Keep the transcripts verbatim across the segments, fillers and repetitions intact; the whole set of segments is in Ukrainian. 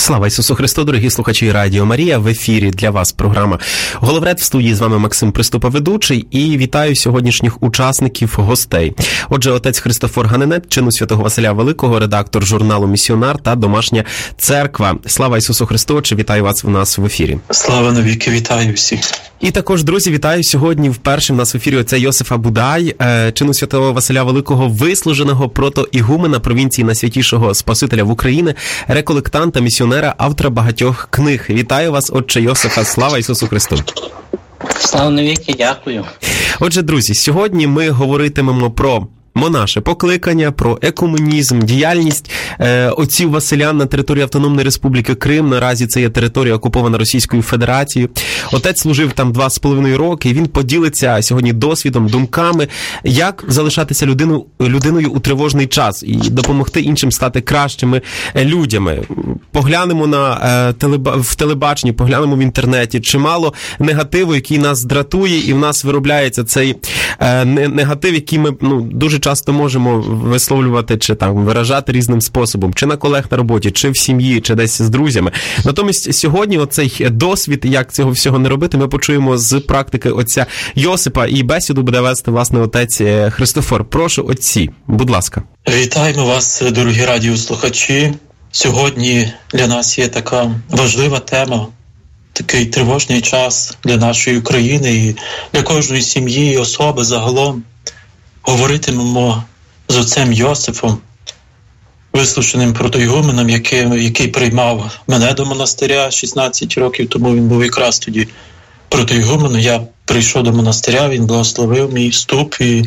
Слава Ісусу Христу, дорогі слухачі Радіо Марія. В ефірі для вас програма «Головред». В студії з вами Максим Приступа, ведучий. І вітаю сьогоднішніх учасників, гостей. Отже, отець Христофор Ганенет, чину святого Василя Великого, редактор журналу «Місіонар» та «Домашня церква». Слава Ісусу Христу, отче, вітаю вас у нас в ефірі. Слава навіки, вітаю всіх. І також, друзі, вітаю сьогодні вперше в нас в ефірі отця Йосифа Будай, чину святого Василя Великого, вислуженого протоігумена провінції Найсвятішого Спасителя в Україні, реколектанта, місіонера, автора багатьох книг. Вітаю вас, отче Йосифа. Слава Ісусу Христу. Слава навіки, дякую. Отже, друзі, сьогодні ми говоритимемо про монаше покликання, про екуменізм, діяльність е, отців Василян на території Автономної Республіки Крим. Наразі це є територія, окупована Російською Федерацією. Отець служив там два з половиною роки, і він поділиться сьогодні досвідом, думками, як залишатися людину, людиною у тривожний час і допомогти іншим стати кращими людями. Поглянемо на е, телеба, в телебаченні, поглянемо в інтернеті. Чимало негативу, який нас дратує, і в нас виробляється цей е, негатив, який ми ну, дуже часто можемо висловлювати чи там виражати різним способом, чи на колег на роботі, чи в сім'ї, чи десь з друзями. Натомість сьогодні оцей досвід, як цього всього не робити, ми почуємо з практики отця Йосипа, і бесіду буде вести, власне, отець Христофор. Прошу, отці, будь ласка. Вітаємо вас, дорогі радіослухачі. Сьогодні для нас є така важлива тема, такий тривожний час для нашої України і для кожної сім'ї і особи загалом. Говоритимемо з отцем Йосифом, вислушаним протоігуменом, який, який приймав мене до монастиря шістнадцять років тому. Він був якраз тоді протоігуменом. Я прийшов до монастиря, він благословив мій вступ, і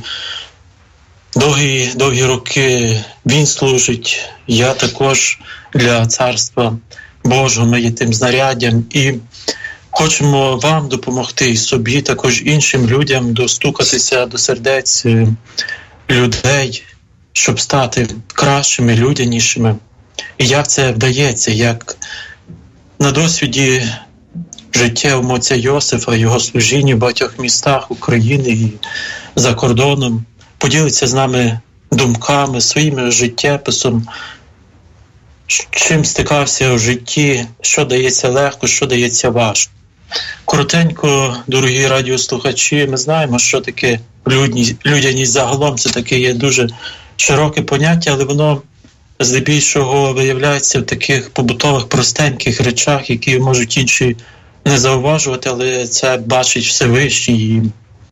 довгі, довгі роки він служить. Я також для Царства Божого, ми є тим знаряддям. І хочемо вам допомогти і собі, також іншим людям достукатися до сердець людей, щоб стати кращими, людянішими. І як це вдається, як на досвіді життєвому отця Йосифа, його служіння в багатьох містах України і за кордоном, поділиться з нами думками, своїм життєписом, чим стикався в житті, що дається легко, що дається важко. Коротенько, дорогі радіослухачі, ми знаємо, що таке людяність. Людяність загалом це таке є дуже широке поняття, але воно здебільшого виявляється в таких побутових простеньких речах, які можуть інші не зауважувати, але це бачить Всевишній. І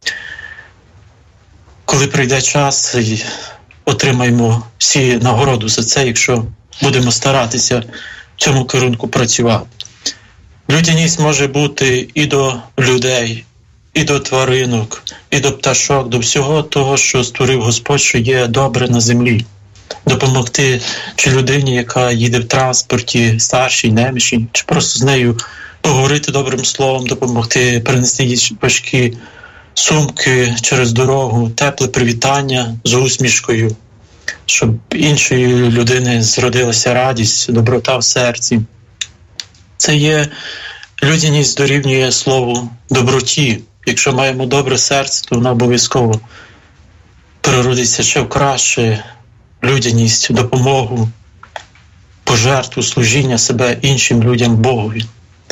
коли прийде час, отримаємо всі нагороду за це, якщо будемо старатися в цьому керунку працювати. Людяність може бути і до людей, і до тваринок, і до пташок, до всього того, що створив Господь, що є добре на землі. Допомогти чи людині, яка їде в транспорті, старшій, немічній, чи просто з нею поговорити добрим словом, допомогти принести їй важкі сумки через дорогу, тепле привітання з усмішкою, щоб іншої людини зродилася радість, доброта в серці. Це є людяність, дорівнює слову доброті. Якщо маємо добре серце, то воно обов'язково переродиться ще в краще людяність, допомогу, пожертву, служіння себе іншим людям, Богові.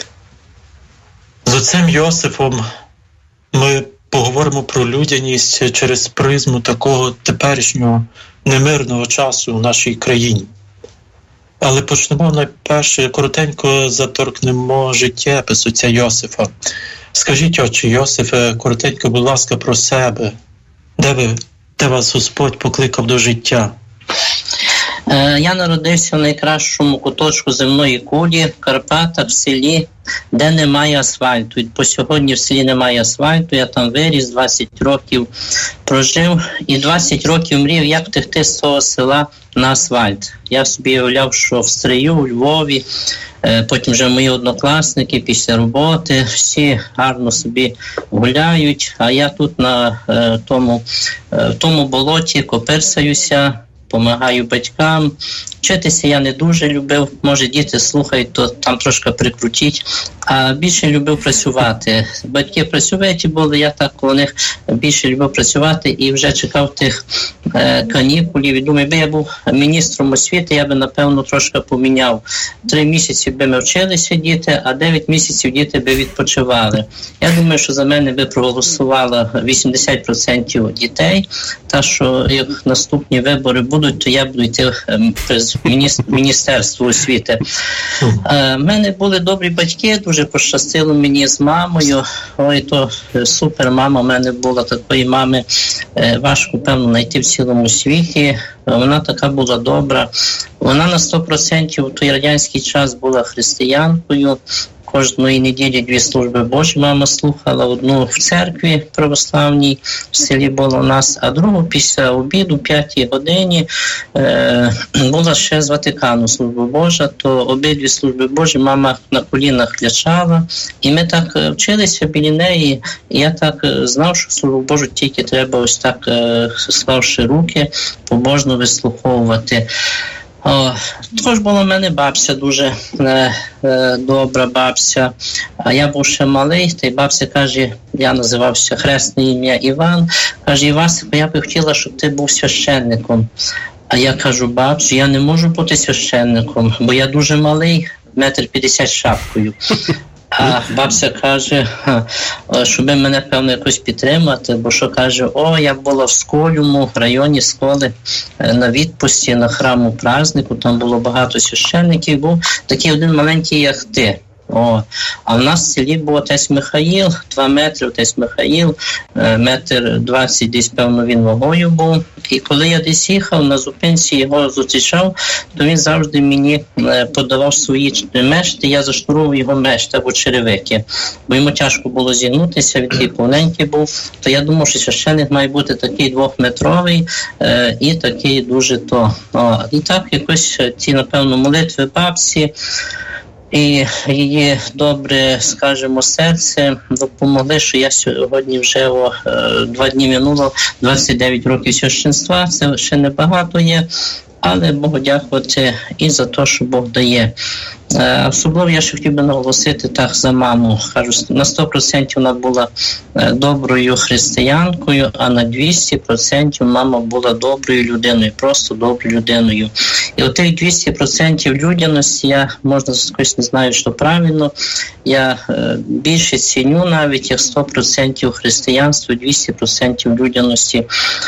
З отцем Йосифом ми поговоримо про людяність через призму такого теперішнього немирного часу в нашій країні. Але почнемо найперше, коротенько заторкнемо життєпис отця Йосифа. Скажіть, отче Йосифе, коротенько, будь ласка, про себе. Де ви, де вас Господь покликав до життя? Я народився в найкращому куточку земної кулі, в Карпатах, в селі, де немає асфальту. І по сьогодні в селі немає асфальту, я там виріс, двадцять років прожив, і двадцять років мрів, як втекти з того села на асфальт. Я собі уявляв, що в Стрию, у Львові, потім вже мої однокласники після роботи, всі гарно собі гуляють, а я тут на тому, в тому болоті копирсаюся, помагаю батькам, Вчитися я не дуже любив, може діти слухають, то там трошки прикрутіть, а більше любив працювати. Батьки працюваті були, я так у них більше любив працювати і вже чекав тих е, канікулів. І думаю, би я був міністром освіти, я би, напевно, трошки поміняв. Три місяці би ми вчилися діти, а дев'ять місяців діти би відпочивали. Я думаю, що за мене би проголосувало вісімдесят відсотків дітей, та що як наступні вибори будуть, то я буду йти в Міністерство освіти. У мене були добрі батьки, дуже пощастило мені з мамою. Ой, то супер мама в мене була, такої мами важко, певно, знайти в цілому світі. Вона така була добра. Вона на сто відсотків в той радянський час була християнкою. Кожної неділі дві служби Божі мама слухала. Одну в церкві православній в селі було у нас, а другу після обіду, п'ятій годині, е, була ще з Ватикану служба Божа, то обидві служби Божі мама на колінах клячала. І ми так вчилися біля неї. І я так знав, що службу Божу тільки треба ось так, е, склавши руки, побожно вислуховувати. О, також була в мене бабця дуже е, е, добра бабця, а я був ще малий, та й бабця каже, я називався хресне ім'я Іван, каже, Івасику, я би хотіла, щоб ти був священником. А я кажу, бабцю, я не можу бути священником, бо я дуже малий, метр п'ятдесят шапкою. А бабця каже, щоб мене, певно, якось підтримати, бо що каже, о, я була в Сколюму, в районі Сколи, на відпусті, на храму празднику, там було багато священників, був такий один маленький, як ти. О, а в нас в селі був отець Михаїл, два метри, отець Михаїл, метр двадцять, десь, певно, він вагою був. І коли я десь їхав, на зупинці його зустрічав, то він завжди мені подавав свої мешти, я зашнурував його мешти або черевики. Бо йому тяжко було зігнутися, він такий повненький був. То я думав, що священник має бути такий двохметровий е, і такий дуже то. О, і так якось ті, напевно, молитви бабці, і її добре, скажімо, серце допомогли, що я сьогодні вже о, два дні минуло, двадцять дев'ять років священства, це ще небагато є, але Богу дякувати і за те, що Бог дає. Особливо я ще хотів би наголосити так за маму. Кажу, на сто відсотків вона була доброю християнкою, а на двісті відсотків мама була доброю людиною, просто доброю людиною. І от тих двісті відсотків людяності, я, можна сказати, не знаю, що правильно, я більше ціню навіть як сто відсотків християнства, двісті відсотків людяності.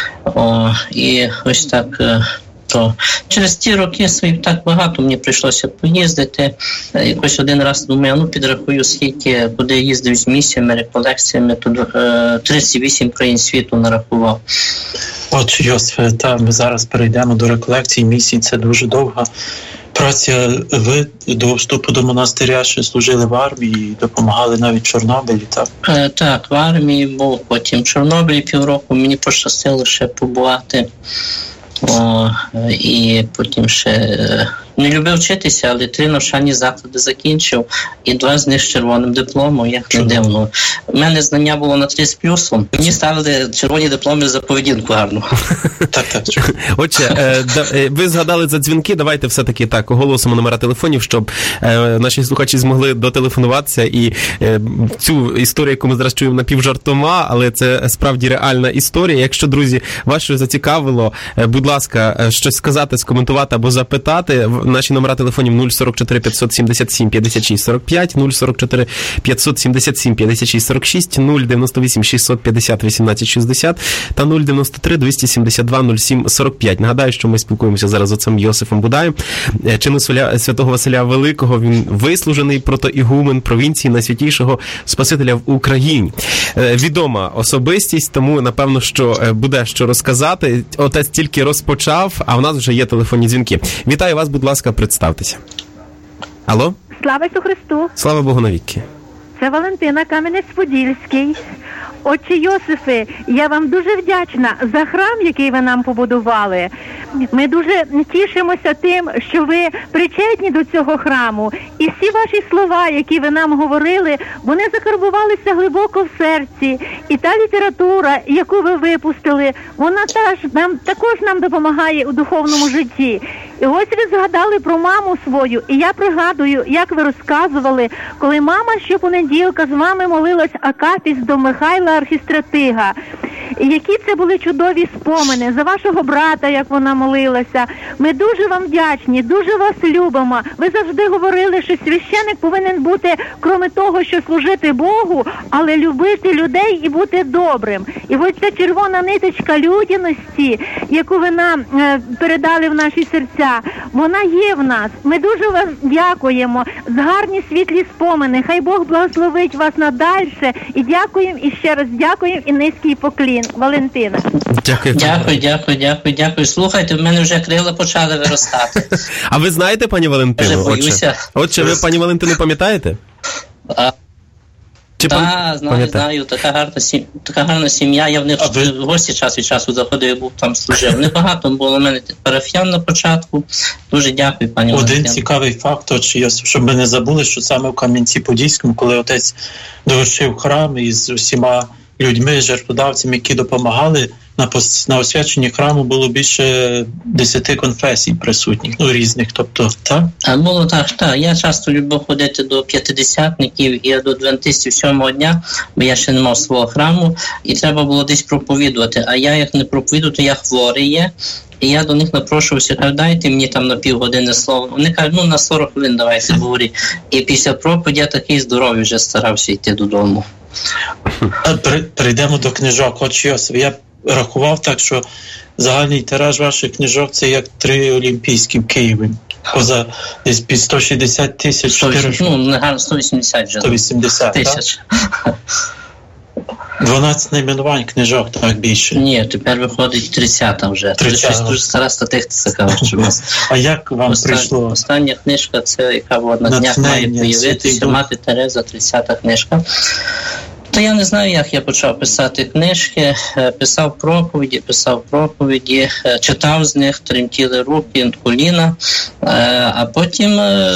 О, і ось так... То через ті роки свої так багато мені прийшлося поїздити. Якось один раз думаю, ну підрахую, скільки, куди я їздив з місіями, реколекціями, то тридцять вісім країн світу нарахував. Отже, Йосифе, та ми зараз перейдемо до реколекцій місій, це дуже довга праця. Ви до вступу до монастиря ще служили в армії, допомагали навіть в Чорнобилі, так? Е, так, в армії був, потім в Чорнобилі півроку, мені пощастило ще побувати. О, і потім ще не любив вчитися, але три навчальні заклади закінчив, і два з них з червоним дипломом, як не дивно. У мене знання було на три з плюсом, мені ставили червоні дипломи за поведінку гарну. Так, так. Отже, ви згадали за дзвінки, давайте все-таки так оголосимо номера телефонів, щоб наші слухачі змогли дотелефонуватися, і цю історію, яку ми зараз чуємо, напівжартома, але це справді реальна історія. Якщо, друзі, вас щось зацікавило, будь ласка, щось сказати, скоментувати або запитати, наші номера телефонів нуль сорок чотири п'ятсот сімдесят сім п'ятдесят шість сорок п'ять, нуль сорок чотири п'ятсот сімдесят сім п'ятдесят шість сорок шість, нуль дев'яносто вісім шістсот п'ятдесят вісімнадцять шістдесят та нуль дев'яносто три двісті сімдесят два нуль сім сорок п'ять. Нагадаю, що ми спілкуємося зараз з отцем Йосифом Будаєм, чину святого Василя Великого. Він вислужений протоігумен провінції Найсвятішого Спасителя в Україні. Відома особистість, тому, напевно, що буде що розказати. Отець тільки розпочав, а в нас вже є телефонні дзвінки. Вітаю вас, будь ласка, представтеся. Алло? Слава Ісусу Христу! Слава Богу навіки! Це Валентина, Кам'янець-Подільський. Отче Йосифе, я вам дуже вдячна за храм, який ви нам побудували. Ми дуже тішимося тим, що ви причетні до цього храму. І всі ваші слова, які ви нам говорили, вони закарбувалися глибоко в серці. І та література, яку ви випустили, вона теж нам, також нам допомагає у духовному житті. І ось ви згадали про маму свою, і я пригадую, як ви розказували, коли мама щопонеділка з вами молилась акафіст до Михайла Архістратига. І які це були чудові спомини за вашого брата, як вона молилася. Ми дуже вам вдячні, дуже вас любимо. Ви завжди говорили, що священик повинен бути, крім того, що служити Богу, але любити людей і бути добрим. І ось ця червона ниточка людяності, яку ви нам е, передали в наші серця, вона є в нас. Ми дуже вам дякуємо за гарні світлі спомини. Хай Бог благословить вас надальше. І дякуємо, і ще раз дякуємо, і низький поклін. Валентина. Дякую, дякую, дякую, дякую, дякую. Слухайте, в мене вже крила почали виростати. А ви знаєте, пані Валентину? Отче, Отче, ви пані Валентину пам'ятаєте? А, так, пам... знаю, знаю. Така гарна, сім... така гарна сім'я. Я в них ви... в гості час від часу заходив, я був там служив. Небагато було в мене парафіян на початку. Дуже дякую, пані Один Валентина. цікавий факт, щоб ми не забули, що саме в Кам'янці-Подільському, коли отець довершив храм із усіма людьми, жертводавцями, які допомагали, на, пос... на освяченні храму було більше десяти конфесій присутніх, ну, різних, тобто, так? А було так, так. Я часто любив ходити до п'ятидесятників і до адвентистів сьомого дня, бо я ще не мав свого храму, і треба було десь проповідувати. А я, як не проповідую, то я хворий є. І я до них напрошувався, кажу, дайте мені там на півгодини слово. Вони кажуть, ну на сорок хвилин давайте говоріть. І після проповіді я такий здоровий вже старався йти додому. Перейдемо до книжок. Отче Йосиф, я рахував так, що загальний тираж ваших книжок це як три олімпійські в Києві. Поза десь під сто шістдесят тисяч. сто вісімдесят, ну, не сто вісімдесят вже. сто вісімдесят тисяч. дванадцять найменувань книжок, так більше. Ні, тепер виходить тридцята вже. тридцята. Це дуже стара статистика. А як вам Остан... прийшло? Остання книжка, це яка на днях має появитися, Мати Тереза, тридцята книжка. То я не знаю, як я почав писати книжки, писав проповіді, писав проповіді, читав з них, тремтіли руки, коліна, а потім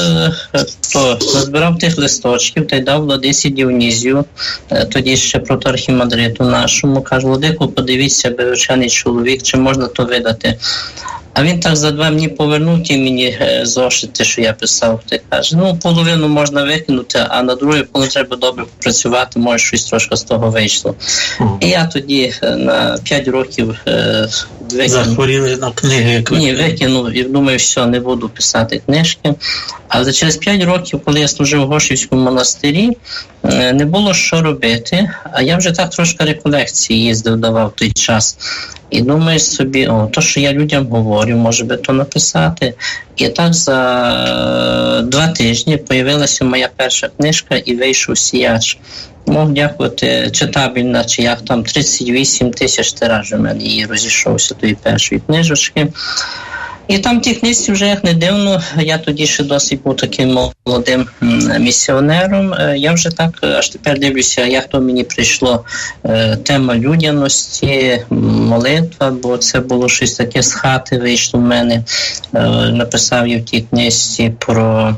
то, назбирав тих листочків та й дав владиці Діонізію, тоді ще протоархімандриту нашому, кажу, владику, подивіться, бережений чоловік, чи можна то видати. А він так за два дні повернув ті мені зошити, що я писав. Ти каже, ну, половину можна викинути, а на другу половину треба добре працювати, може щось трошки з того вийшло. Mm. І я тоді на п'ять років е, викинув. Захворіли на книги? Як ви... Ні, викинув і думаю, все, не буду писати книжки. Але через п'ять років, коли я служив в Гошівському монастирі, не було що робити, а я вже так трошки реколекції їздив, давав той час. І думаю собі, о, то, що я людям говорю, може би то написати. І так за два тижні появилася моя перша книжка і вийшов «Сіяч». Мог дякувати, читабельна, чи як там, тридцять вісім тисяч тираж у мене її розійшовся тої першої книжечки. І там ті книжці вже, як не дивно, я тоді ще досить був таким молодим місіонером. Я вже так аж тепер дивлюся, як то мені прийшло тема людяності, молитва, бо це було щось таке з хати вийшло в мене. Написав я в тій книжці про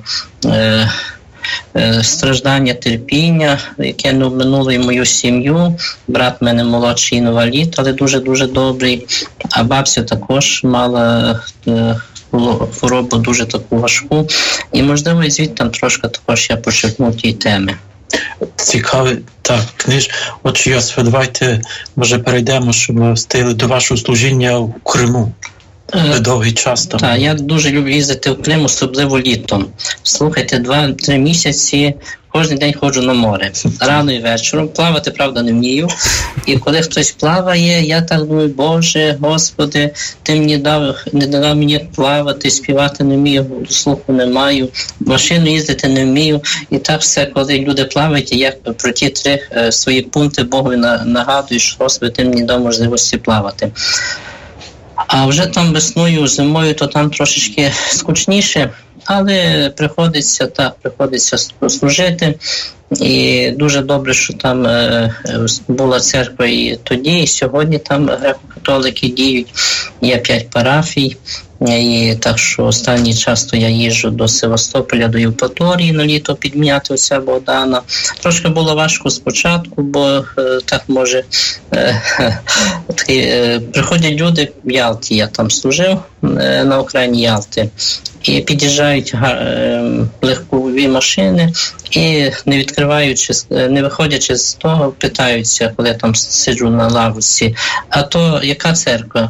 страждання, терпіння, яке не обминуло і мою сім'ю. Брат в мене молодший інвалід, але дуже-дуже добрий. А бабця також мала хворобу дуже таку важку. І, можливо, і звідти там трошки також я почерпнув ті теми. Цікавий, так, книж. Отже, Йосифе, давайте, може, перейдемо, щоб ми встигли до вашого служіння в Криму. Довгий час там. Так, я дуже люблю їздити в Крим, особливо літом. Слухайте, два-три місяці кожен день ходжу на море. Рано і вечором. Плавати, правда, не вмію. І коли хтось плаває, я так думаю, Боже, Господи, Ти мені дав, не дав мені плавати, співати не вмію, слуху не маю, машину їздити не вмію. І так все, коли люди плавають, я про ті три е, свої пункти Богові нагадую, що Господи, Ти мені дав можливості плавати. А вже там весною, зимою, то там трошечки скучніше, але приходиться, так, приходиться служити. І дуже добре, що там е, була церква і тоді, і сьогодні там греко-католики діють. Є п'ять парафій, І так що останній час то я їжджу до Севастополя, до Євпаторії на літо підміняти оця Богдана. Трошки було важко спочатку, бо е, так може е, такі, е, приходять люди в Ялті, я там служив е, на окраїні Ялти, і під'їжджають е, легкові машини і не відкриваючи, не виходячи з того, питаються, коли я там сиджу на лавочці, а то яка церква?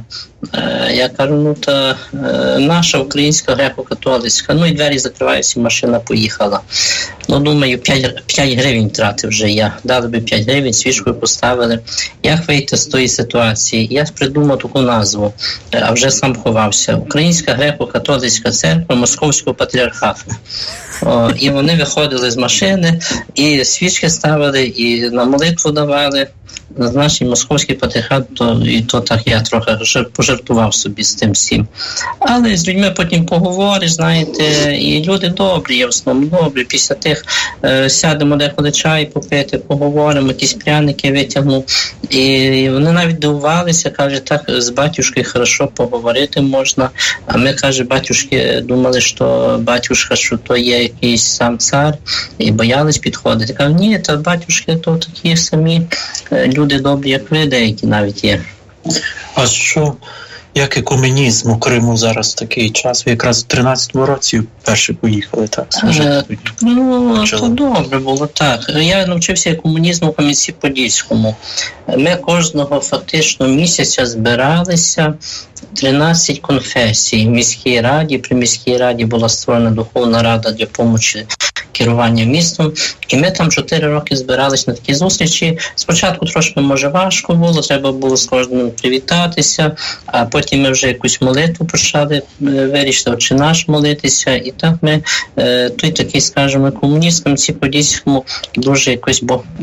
Я кажу, ну, та наша українська греко-католицька. Ну, і двері закриваються, і машина поїхала. Ну, думаю, п'ять гривень втратив вже я. Дали би п'ять гривень, свічкою поставили. Як вийти з тої ситуації? Я придумав таку назву, а вже сам ховався. Українська греко-католицька церква Московського патріархату. О, і вони виходили з машини, і свічки ставили, і на молитву давали. Наш московський патріархат, то, і то так я трохи пожартував собі з тим всім. Але з людьми потім поговориш, знаєте, і люди добрі, я в основному добрі. Після тих е, сядемо деколи чай попити, поговоримо, якісь пряники витягну. І вони навіть дивувалися, каже, так з батюшкою хорошо поговорити можна. А ми, каже, батюшки думали, що батюшка, що то є якийсь сам цар, і боялись підходити. Кажу, ні, та батюшки то такі самі люди добрі, як ви, деякі навіть є. А що, як екуменізм у Криму зараз такий час? Ви якраз в тринадцятому році вперше поїхали, так? Е, ну, то добре було, так. Я навчився екуменізму в Кам'янці-Подільському. Ми кожного фактично місяця збиралися тринадцять конфесій в міській раді. При міській раді була створена духовна рада для допомоги керування містом. І ми там чотири роки збирались на такі зустрічі. Спочатку трошки, може, важко було, треба було з кожним привітатися, а потім ми вже якусь молитву почали вирішити, «Отче наш» молитися. І так ми, той такий, скажімо, комуніст в Кам'янці-Подільському дуже якось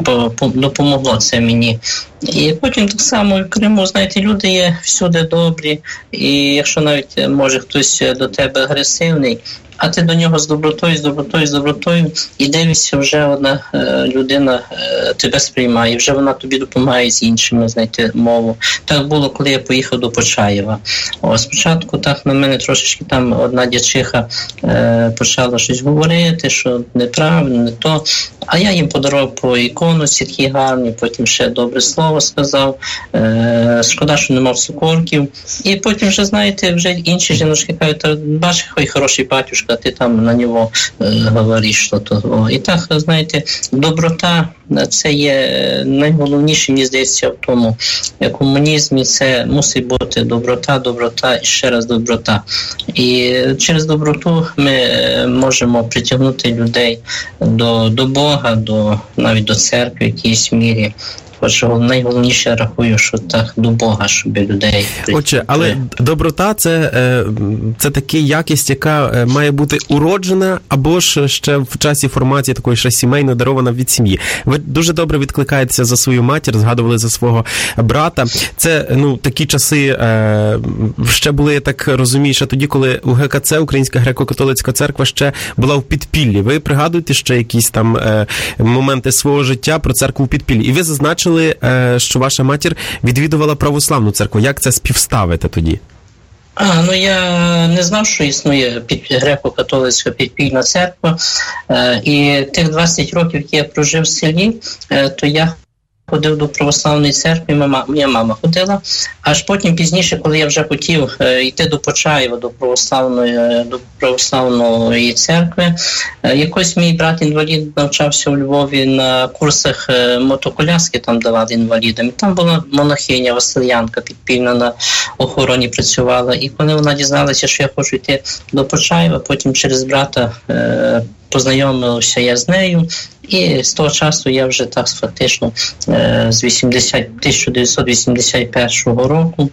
допомогло це мені. І потім так само в Криму, знаєте, люди є всюди добрі, і якщо навіть, може, хтось до тебе агресивний, а ти до нього з добротою, з добротою, з добротою, і дивишся, вже одна е, людина е, тебе сприймає, вже вона тобі допомагає з іншими знайти мову. Так було, коли я поїхав до Почаєва. О, спочатку так на мене трошечки там одна дячиха е, почала щось говорити, що неправильно, не то. А я їм подарував по іконусі такі гарні, потім ще добре слово сказав. Е, шкода, що не мав цукорків. І потім вже, знаєте, вже інші жіночки кажуть, бачиш, який хороший батюшка, ти там на нього е, говориш, що то. І так, знаєте, доброта – це є найголовніше, мені здається, в тому комунізмі. Це мусить бути доброта, доброта і ще раз доброта. І через доброту ми можемо притягнути людей до, до Бога, до, навіть до церкви в якійсь мірі. Отже, найголовніше, я рахую, що так до Бога, щоб людей... Отже, але доброта – це, це така якість, яка має бути уроджена, або ж ще в часі формації такої ще сімейно дарована від сім'ї. Ви дуже добре відкликаєтеся за свою матір, згадували за свого брата. Це, ну, такі часи ще були, я так розумію, ще тоді, коли у Ге Ка Це, Українська греко-католицька церква, ще була в підпіллі. Ви пригадуєте ще якісь там моменти свого життя про церкву в підпіллі? І ви зазначили, що ваша матір відвідувала православну церкву. Як це співставити тоді? А, ну я не знав, що існує греко-католицька підпільна церква. І тих двадцять років, які я прожив в селі, то я ходив до православної церкви, мама, моя мама ходила. Аж потім пізніше, коли я вже хотів е, йти до Почаєва, до православної, до православної церкви, е, якось мій брат-інвалід навчався у Львові на курсах е, мотоколяски, там давали інвалідам. І там була монахиня, Василянка, підпільна на охороні працювала. І коли вона дізналася, що я хочу йти до Почаєва, потім через брата е, познайомився я з нею, і з того часу я вже так фактично з тисяча дев'ятсот вісімдесят першого року,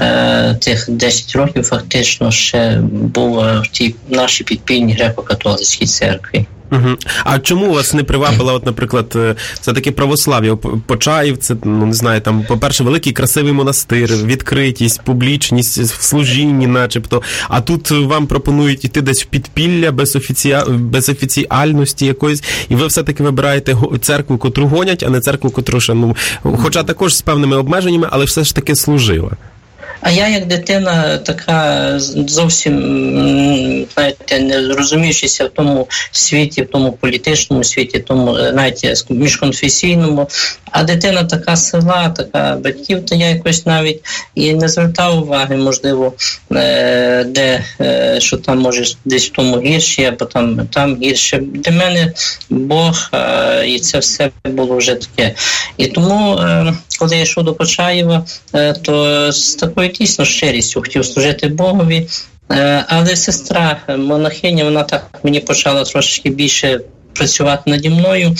тих десять років фактично ще був в тій нашій підпільній греко-католицькій церкві. Угу. А чому вас не привабила, от, наприклад, це таке православ'я? Почаїв, це, ну, не знаю, там, по-перше, великий красивий монастир, відкритість, публічність в служінні начебто, а тут вам пропонують йти десь в підпілля без, офіці... без офіціальності якоїсь, і ви все-таки вибираєте церкву, котру гонять, а не церкву, котру ще, ну, хоча також з певними обмеженнями, але все ж таки служила. А я, як дитина, така зовсім, знаєте, не розуміючися в тому світі, в тому політичному світі, в тому, знаєте, міжконфесійному, а дитина така села, така батьків, то я якось навіть і не звертав уваги, можливо, де, що там може десь в тому гірше, або там, там гірше. Для мене Бог, і це все було вже таке. І тому, коли я йшов до Почаєва, то з такою дійсно щирістю хотів служити Богові, але сестра монахиня, вона так мені почала трошечки більше працювати наді мною.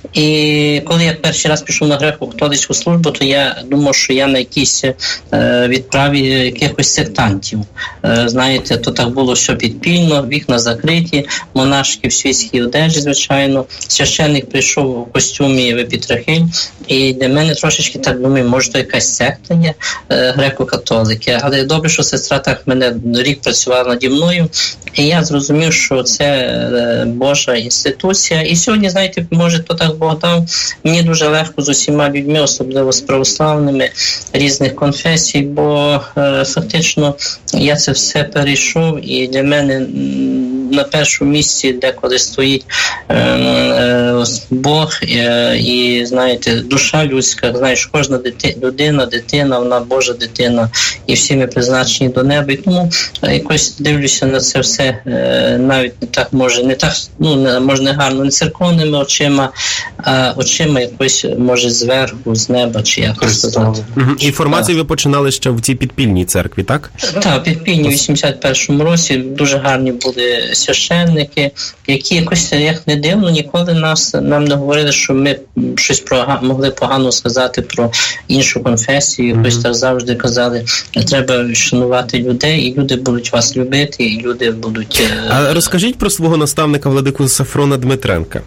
І коли я перший раз пішов на греко-католицьку службу, то я думав, що я на якійсь е, відправі якихось сектантів. Е, знаєте, то так було все підпільно, вікна закриті, монашки в світській одежі, звичайно. Священник прийшов у костюмі в епітрахиль, і для мене трошечки так думаю, може, то якась секта є е, греко-католики. Але добре, що сестра так мене рік працювала наді мною, і я зрозумів, що це е, Божа інституція. І сьогодні, знаєте, може, то так Бог дав, мені дуже легко з усіма людьми, особливо з православними різних конфесій, бо е, фактично я це все перейшов, і для мене на першому місці деколи стоїть е, е, Бог е, і, знаєте, душа людська, знаєш, кожна дити, людина, дитина, вона Божа дитина, і всі ми призначені до неба. І тому е, якось дивлюся на це все, е, навіть не так, може, не так, ну, не, може, не гарно, не церковними очима, а очима якось, може, зверху, з неба, чи як сказати. Інформацію ви починали ще в цій підпільній церкві, так? Так, підпільні в вісімдесят першому році, дуже гарні були священники, які якось, як не дивно, ніколи нас, нам не говорили, що ми щось про, могли погано сказати про іншу конфесію, якось mm-hmm. так завжди казали, треба шанувати людей, і люди будуть вас любити, і люди будуть... А розкажіть про свого наставника владику Сафрона Дмитренка.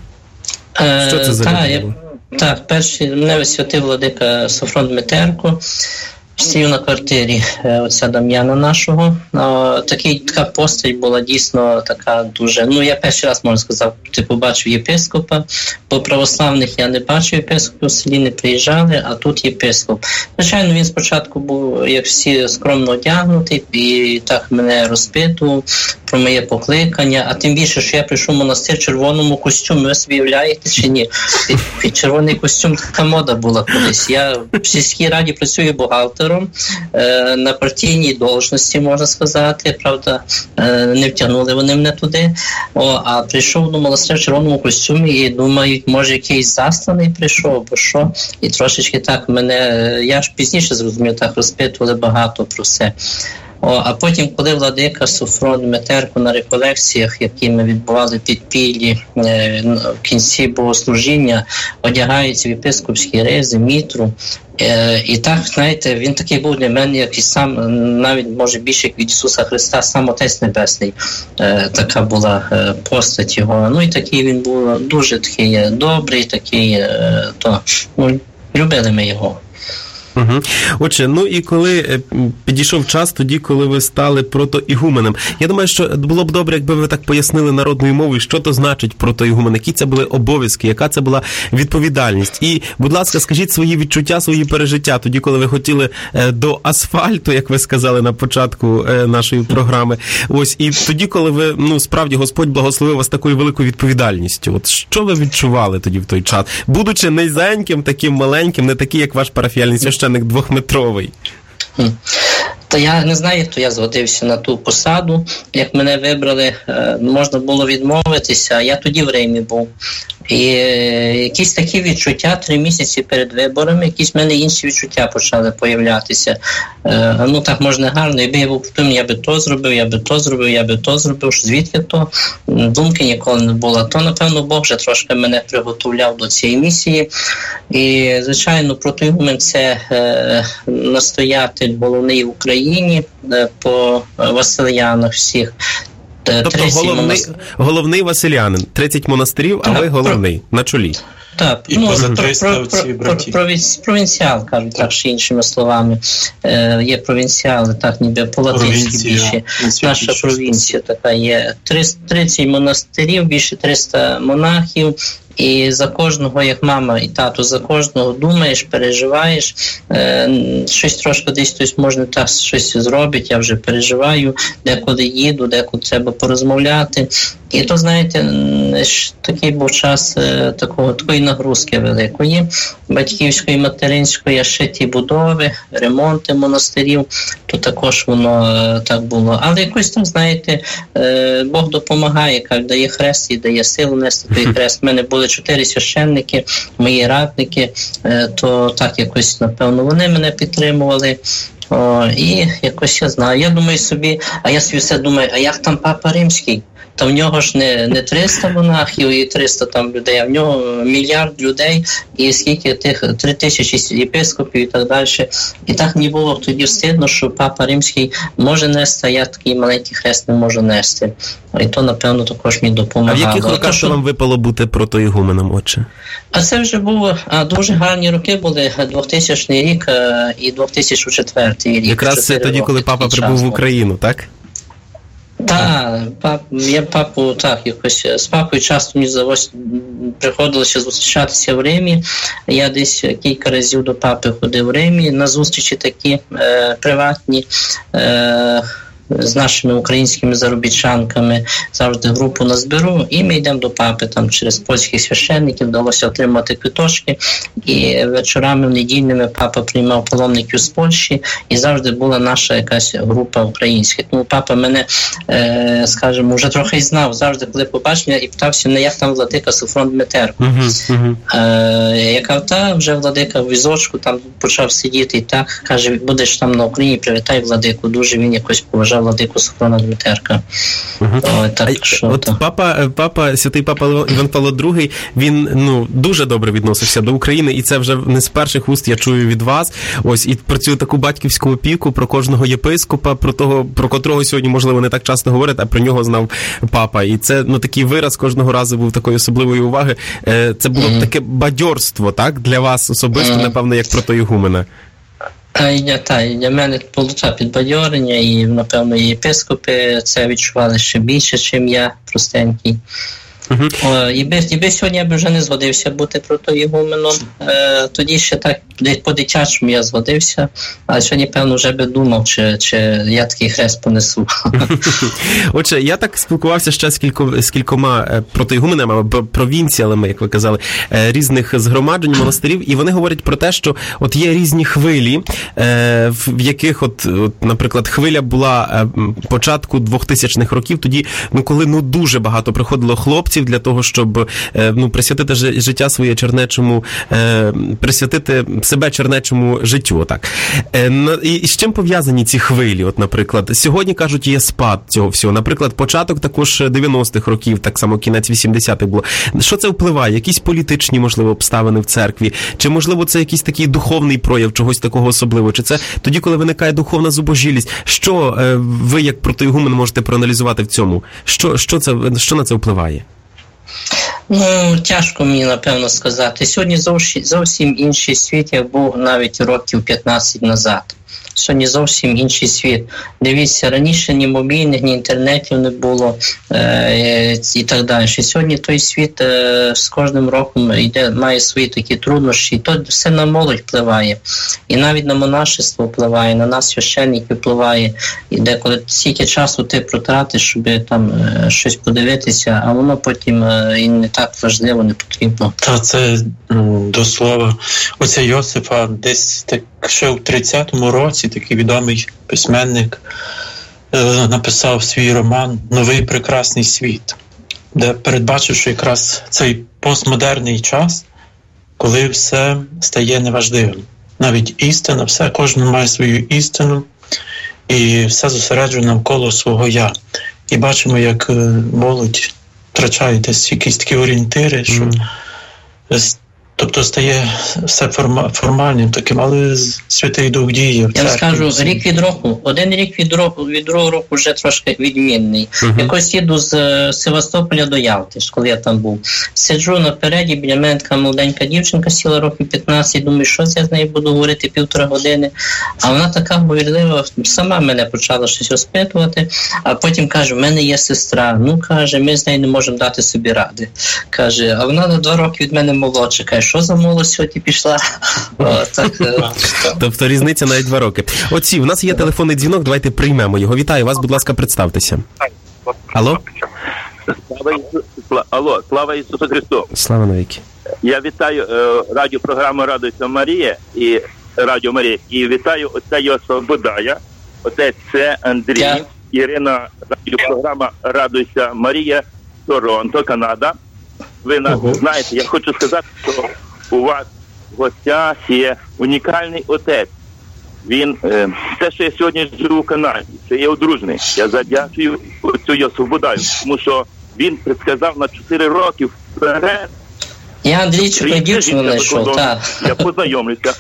Що це за та, людина? Я, так, перший мене висвятив владика Сафрон Дмитренко. Стою на квартирі отця Дам'яна нашого. Такий, така постать була дійсно така дуже... Ну, я перший раз, можна сказати, типу, бачив єпископа. По православних я не бачив єпископа, в селі не приїжджали, а тут єпископ. Звичайно, він спочатку був, як всі, скромно одягнутий, і так мене розпитував про моє покликання, а тим більше, що я прийшов в монастир в червоному костюмі. Ви собі уявляєте чи ні? Під червоний костюм така мода була колись. Я в сільській раді працюю бухгалтером, на партійній должності, можна сказати, правда, не втягнули вони мене туди. О, а прийшов до монастиря в червоному костюмі і думають, може якийсь засланий прийшов, бо що? І трошечки так мене, я ж пізніше зрозумів, так розпитували багато про все. О, а потім, коли владика Сафрон Дмитренко на реколекціях, які ми відбували підпіллі е, в кінці богослужіння, одягається в єпископські ризи, мітру, е, і так, знаєте, він такий був для мене, як і сам, навіть, може, більше, як від Ісуса Христа, сам Отець Небесний, е, така була е, постать його. Ну, і такий він був дуже такий добрий, такий, е, то, ну, любили ми його. Угу. Отже, ну і коли підійшов час, тоді, коли ви стали протоігуменом, я думаю, що було б добре, якби ви так пояснили народною мовою, що то значить протоігумен, які це були обов'язки, яка це була відповідальність. І, будь ласка, скажіть свої відчуття, свої пережиття, тоді, коли ви хотіли до асфальту, як ви сказали на початку нашої програми, ось, і тоді, коли ви, ну, справді, Господь благословив вас такою великою відповідальністю. От що ви відчували тоді в той час? Будучи низеньким, таким маленьким, не такий, як ваш парафіяльний священник, двохметровий. Та я не знаю, то я згодився на ту посаду. Як мене вибрали, можна було відмовитися. Я тоді в Римі був. І якісь такі відчуття три місяці перед виборами, якісь в мене інші відчуття почали появлятися. Ну так можна гарно, якби я був впевнений, я би то зробив, я би то зробив, я би то зробив, звідки то? Думки ніколи не було. То, напевно, Бог вже трошки мене приготовляв до цієї місії. І, звичайно, протоігумен – це е, настоятель головний в Україні е, по Василянах всіх. Тобто головний, монастир... головний василянин, тридцять монастирів, так, а ви головний, про... на чолі. Так, і ну, поза триста отців братів. Провінціал, кажуть, так, ще іншими словами. Е, є провінціали, так, ніби по-латинськи більше. Наша провінція така є. тридцять монастирів, більше триста монахів. І за кожного, як мама і тато, за кожного думаєш, переживаєш, е, щось трошки десь хтось можна так щось зробить, я вже переживаю, деколи їду, деколи треба порозмовляти. І то, знаєте, такий був час е, такого, такої нагрузки великої, батьківської, материнської, а ще ті будови, ремонти монастирів, то також воно е, так було. Але якось там, знаєте, е, Бог допомагає, як дає хрест і дає силу нести той хрест. У мене були чотири священники, мої радники, е, то так якось, напевно, вони мене підтримували. О, і якось я знаю, я думаю собі, а я собі все думаю, а як там Папа Римський? Та в нього ж не, не триста монахів і триста там людей, а в нього мільярд людей і скільки тих, три тисячі єпископів і так далі. І так мені було тоді стидно, що Папа Римський може нести, а я такий маленький хрест не можу нести. І то, напевно, також мені допомагало. А в яких роках що... вам випало бути протоігуменом, отче? А це вже було, а дуже гарні роки були, двохтисячний рік і дві тисячі четвертий рік. Якраз це тоді, коли папа прибув в Україну, так? Так, пап, я папу, так, якось з папою часто мені завось приходилося зустрічатися в Римі. Я десь кілька разів до папи ходив в Римі на зустрічі такі е, приватні, е, з нашими українськими заробітчанками, завжди групу назберу, і ми йдемо до папи, там через польських священників вдалося отримати квиточки, і вечорами недільними папа приймав паломників з Польщі, і завжди була наша якась група українська. Тому папа мене, е, скажімо, вже трохи знав, завжди, коли побачив, і питався мене, як там владика Софрон Дмитерко. Uh-huh, uh-huh. Е, я кажу, та, вже владика в візочку там почав сидіти, і так, каже, будеш там на Україні, привітай владику, дуже він якось поважав владику Софрона Дмитерка. Угу. О, так, а, що от папа, папа, святий папа Іван Павло другий, він, ну, дуже добре відносився до України, і це вже не з перших уст я чую від вас. Ось, і про цю таку батьківську опіку, про кожного єпископа, про того, про котрого сьогодні, можливо, не так часто говорять, а про нього знав папа. І це, ну, такий вираз кожного разу був такої особливої уваги. Це було mm-hmm. таке бадьорство, так, для вас особисто, mm-hmm. напевно, як протоігумена. Я, та, для мене було підбадьорення, і, напевно, і єпископи це відчували ще більше, ніж я, простенький. Uh-huh. О, і, би, і би сьогодні я б вже не згодився бути протоігуменом. Е, тоді ще так по-дитячому я згодився, а сьогодні, певно, вже би думав, чи, чи я такий хрест понесу. Отже, я так спілкувався ще з, кілько, з кількома протоігуменами, або провінціями, як ви казали, різних згромаджень, монастирів, і вони говорять про те, що от є різні хвилі, в яких, от, от наприклад, хвиля була початку двохтисячних років, тоді, ну, коли ну, дуже багато приходило хлопців для того, щоб ну, присвятити життя своє чернечому, присвятити себе чернечому життю. Так. І з чим пов'язані ці хвилі? От, наприклад, сьогодні, кажуть, є спад цього всього. Наприклад, початок також дев'яностих років, так само кінець вісімдесятих було. Що це впливає? Якісь політичні, можливо, обставини в церкві? Чи, можливо, це якийсь такий духовний прояв чогось такого особливого? Чи це тоді, коли виникає духовна зубожілість? Що ви, як протоігумен, можете проаналізувати в цьому? Що, що, це, що на це впливає? Ну, тяжко мені, напевно, сказати. Сьогодні зовсім, зовсім інший світ, як був навіть років п'ятнадцять назад. Сьогодні зовсім інший світ. Дивіться, раніше ні мобільних, ні інтернетів не було е- і так далі. Сьогодні той світ е- з кожним роком йде, має свої такі труднощі. І то все на молодь впливає. І навіть на монашество впливає, на нас, священників, впливає. І деколи стільки часу ти протратиш, щоб там е- щось подивитися, а воно потім е- і не так важливо, не потрібно. Та це, до слова, оця Йосифа десь так ще в тридцятому році такий відомий письменник е, написав свій роман «Новий прекрасний світ», де передбачив, що якраз цей постмодерний час, коли все стає неважливим. Навіть істина, все, кожен має свою істину, і все зосереджено навколо свого «я». І бачимо, як молодь втрачає десь якісь такі орієнтири, що mm. Тобто стає все форма, формальним таким, але Святий Дух діє в Я церкві. скажу, рік від року, один рік від року, від другого року вже трошки відмінний. Uh-huh. Якось їду з Севастополя до Ялти, коли я там був. Сиджу напереді, біля мене така молоденька дівчинка, сіла років п'ятнадцять, думаю, що це я з нею буду говорити півтора години. А вона така говірлива, сама мене почала щось розпитувати, а потім каже, в мене є сестра. Ну, каже, ми з нею не можемо дати собі ради. Каже, а вона на два роки від мене молодша. Каже, що за молодь сьогодні пішла? О, так, тобто різниця навіть два роки. Отці, у нас є телефонний дзвінок, давайте приймемо його. Вітаю вас, будь ласка, представтеся. Алло? Слава Ісусу, Алло, слава Ісусу Христу. Слава навіки. Я вітаю е, радіопрограму «Радуйся Марія» і Радіо Марія. І вітаю отця Йосифа Бодая, отець це Андрій, yeah. Ірина, радіопрограма «Радуйся Марія», Торонто, Канада. Ви uh-huh. знаєте, я хочу сказати, що у вас в гостях є унікальний отець. Він, е, те, що я сьогодні живу в Канаді, це є одружений. Я задячую отцю Йосифу Бодаю, тому що він предсказав на чотири роки вперед. Я Андрійчику дівчину знайшов, так. Я познайомлюся.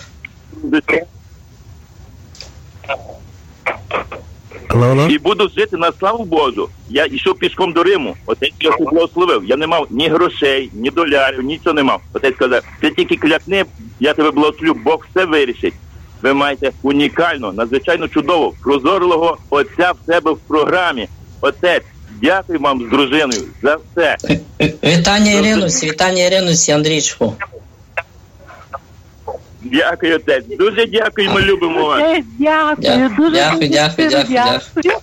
І буду жити на славу Божу. Я йшов пішком до Риму. Отець Йосиф благословив. Я не мав ні грошей, ні долярів, нічого не мав. Отець сказав, ти тільки клякни, я тебе благословлю, Бог все вирішить. Ви маєте унікально, надзвичайно чудово, прозорливого отця в себе в програмі. Отець, дякую вам з дружиною за все. Вітання Іринусі, вітання Іринусі, Андрійчику. Дякую, отець. Дуже дякую, ми любимо вас. Дякую, дуже дякую, дякую, дякую.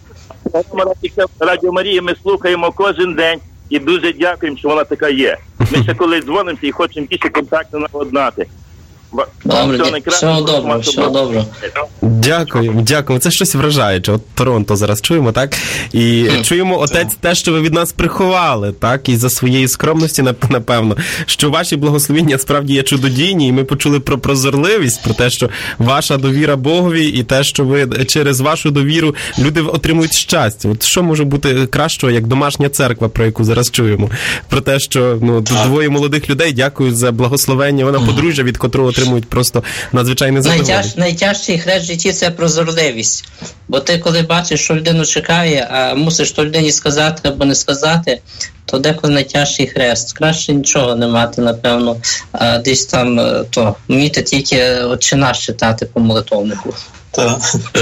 Радіо Марії ми слухаємо кожен день і дуже дякуємо, що вона така є. Ми ще коли дзвонимося і хочемо більше контакту наладнати. Добре, всього добре, всього добре. Дякую, дякую. Це щось вражаюче. От Торонто зараз чуємо, так? І mm. чуємо, отець, те, що ви від нас приховали, так? І за своєї скромності, напевно, що ваші благословіння справді є чудодійні, і ми почули про прозорливість, про те, що ваша довіра Богові і те, що ви через вашу довіру люди отримують щастя. От що може бути кращого, як домашня церква, про яку зараз чуємо? Про те, що ну, двоє молодих людей дякують за благословення, вона подружжя, від котрого отримують просто надзвичайне задоволення. Найтяж, найтяжчий хрест в житті – це прозорливість. Бо ти, коли бачиш, що людину чекає, а мусиш то людині сказати або не сказати, то деколи найтяжчий хрест. Краще нічого не мати, напевно. А десь там, то, вміти тільки «Отче наш» читати по молитовнику. Так.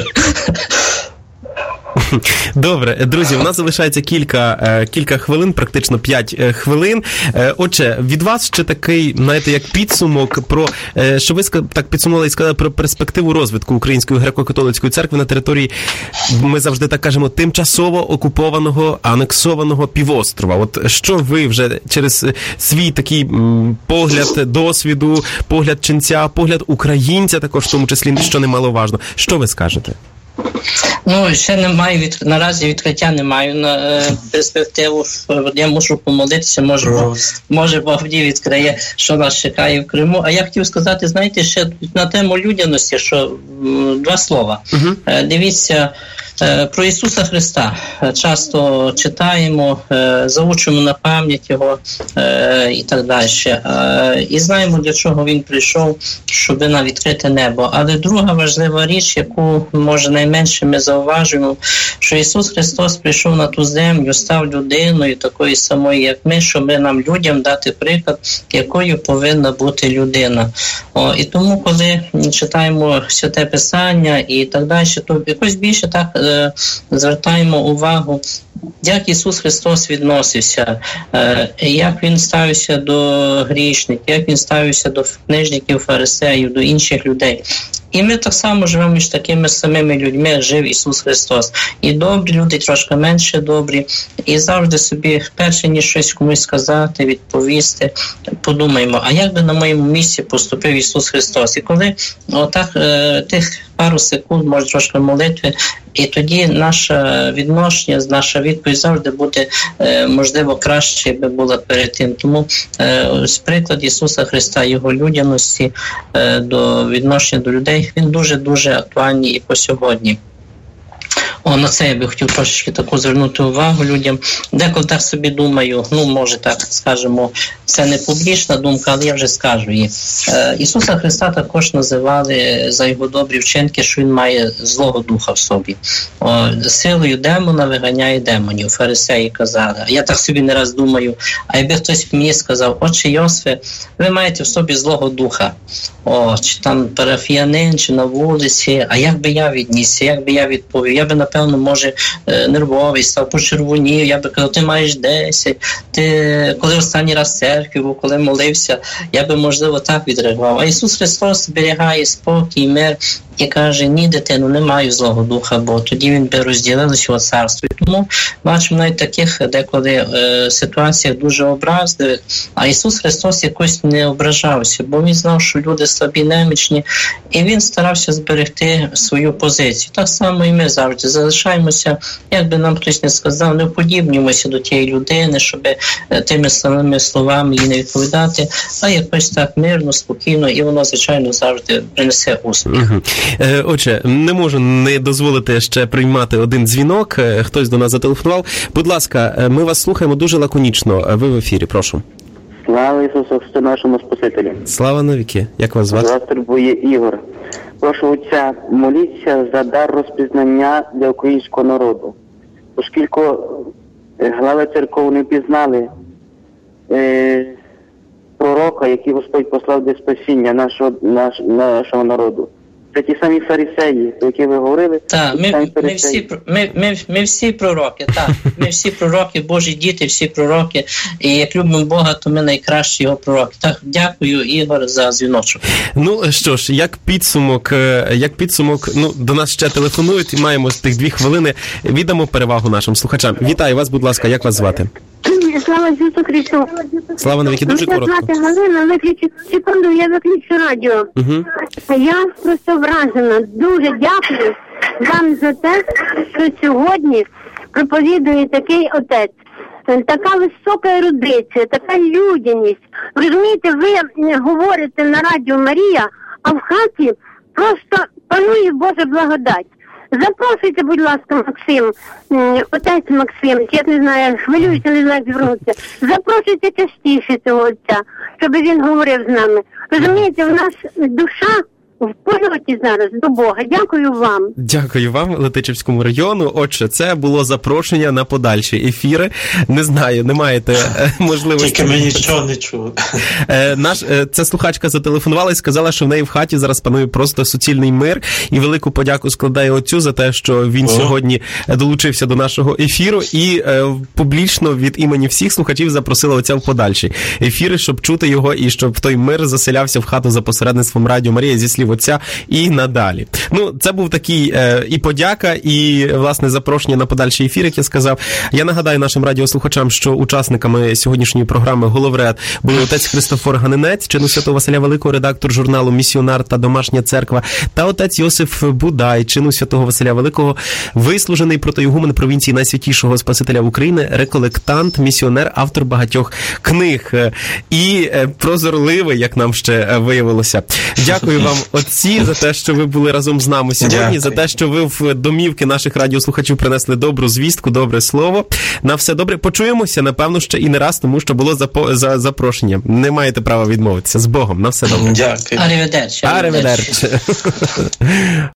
Добре, друзі, у нас залишається кілька, кілька хвилин, практично п'ять хвилин. Отже, від вас ще такий, знаєте, як підсумок про, що ви так підсумували і сказали про перспективу розвитку Української греко-католицької церкви на території, ми завжди так кажемо, тимчасово окупованого, анексованого півострова. От що ви вже через свій такий погляд досвіду, погляд ченця, погляд українця також, в тому числі, що немаловажно, що ви скажете? Ну, ще немає, від... наразі відкриття не маю на е, перспективу. Я мушу помолитися, може, Бог, може Бог відкриє, що нас чекає в Криму. А я хотів сказати, знаєте, ще на тему людяності, що м, два слова. Uh-huh. Е, дивіться, е, про Ісуса Христа часто читаємо, е, заучуємо на пам'ять Його е, і так далі. Е, і знаємо, для чого Він прийшов, щоб на відкрите небо. Але друга важлива річ, яку, може, найменше ми зауважуємо, що Ісус Христос прийшов на ту землю, став людиною такою самою, як ми, щоб нам людям дати приклад, якою повинна бути людина. О, і тому, коли читаємо Святе Писання і так далі, то якось більше так е, звертаємо увагу, як Ісус Христос відносився, е, як Він ставився до грішників, як Він ставився до книжників, фарисеїв, до інших людей. І ми так само живемо між такими самими людьми, як жив Ісус Христос. І добрі люди, трошки менше добрі. І завжди собі, перше, ніж щось комусь сказати, відповісти, подумаємо, а як би на моєму місці поступив Ісус Христос? І коли отак е, тих пару секунд, може трошки молитви, і тоді наше відношення, наша відповідь завжди буде, е, можливо, краще, якби була перед тим. Тому е, ось приклад Ісуса Христа, Його людяності е, до відношення до людей, він дуже-дуже актуальний і по сьогодні. О, на це я би хотів трошечки таку звернути увагу людям. Деколи так собі думаю, ну, може так, скажемо, це не публічна думка, але я вже скажу її. Ісуса Христа також називали за його добрі вчинки, що він має злого духа в собі. О, силою демона виганяє демонів, фарисеї казали. Я так собі не раз думаю, а якби хтось мені сказав: отче Йосифе, ви маєте в собі злого духа. О, чи там парафіянин, чи на вулиці, а як би я віднісся, як би я відповів? Я би, напевно, може, нервовий, став почервонів, я би казав: ти маєш десять, ти коли останній раз в церкві був, коли молився, я би, можливо, так відреагував. А Ісус Христос зберігає спокій, мир і каже: ні, дитину, не маю злого духа, бо тоді він би розділилось його царство. І тому бачимо навіть таких деколи е, ситуаціях дуже образливих, а Ісус Христос якось не ображався, бо він знав, що люди слабі, немічні, і він старався зберегти свою позицію. Так само і ми завжди залишаємося, як би нам хтось не сказав, не уподібнюємося до тієї людини, щоб тими самими словами їй не відповідати, а якось так мирно, спокійно, і воно, звичайно, завжди принесе успіх. Угу. Отже, не можу не дозволити ще приймати один дзвінок. Хтось до нас зателефонував. Будь ласка, ми вас слухаємо дуже лаконічно. Ви в ефірі, прошу. Слава Ісусу Христу, нашому Спасителю. Слава навіки. Як вас звати? Вас турбує Ігор. Прошу Отця, моліться за дар розпізнання для українського народу. Оскільки глави церков не пізнали е, пророка, який Господь послав для спасіння нашого, наш, нашого народу. Це ті самі фарисеї, про які ви говорили. Так, ми, ми, всі, ми, ми, ми всі пророки, так. Ми всі пророки, Божі діти, всі пророки. І як любимо Бога, то ми найкращі його пророки. Так, дякую, Ігор, за дзвіночок. Ну, що ж, як підсумок, як підсумок, ну, до нас ще телефонують і маємо з тих дві хвилини. Віддамо перевагу нашим слухачам. Вітаю вас, будь ласка, як вас звати? Слава Ісусу Христу. Слава навіки, дуже коротко. Мене звати Галина, виключу, секунду, я виключу радіо. Угу. Я просто вражена. Дуже дякую вам за те, що сьогодні проповідує такий отець. Така висока ерудиція, така людяність. Розумієте, ви говорите на радіо Марія, а в хаті просто панує Божа благодать. Запрошуйте, будь ласка, Максим, отець Максим, я не знаю, хвилююся, не знаю, як звернутися. Запрошуйте частіше цього отця, щоб він говорив з нами. Розумієте, в нас душа в польоті зараз до Бога. Дякую вам. Дякую вам, Летичівському району. Отже, це було запрошення на подальші ефіри. Не знаю, не маєте можливості. Тільки ми нічого не чули. Наш, ця слухачка зателефонувала і сказала, що в неї в хаті зараз панує просто суцільний мир. І велику подяку складає отцю за те, що він О. сьогодні долучився до нашого ефіру. І е, публічно від імені всіх слухачів запросила отця в подальші ефіри, щоб чути його і щоб той мир заселявся в хату за посередництвом Радіо Марія зі слів отця і надалі. Ну, це був такий е, і подяка, і, власне, запрошення на подальший ефір, як я сказав. Я нагадаю нашим радіослухачам, що учасниками сьогоднішньої програми «Головред» були отець Христофор Ганинець, чину Святого Василя Великого, редактор журналу «Місіонар» та «Домашня церква», та отець Йосиф Будай, чину Святого Василя Великого, вислужений протоігумен провінції Найсвятішого Спасителя України, реколектант, місіонер, автор багатьох книг. І прозорливий, як нам ще виявилося. Дякую вам, отці, за те, що ви були разом з нами сьогодні, Дякую. За те, що ви в домівки наших радіослухачів принесли добру звістку, добре слово. На все добре. Почуємося, напевно, ще і не раз, тому що було запо- за запрошення. Не маєте права відмовитися. З Богом. На все добре. Дякую. Аріведерчі. Аріведерчі.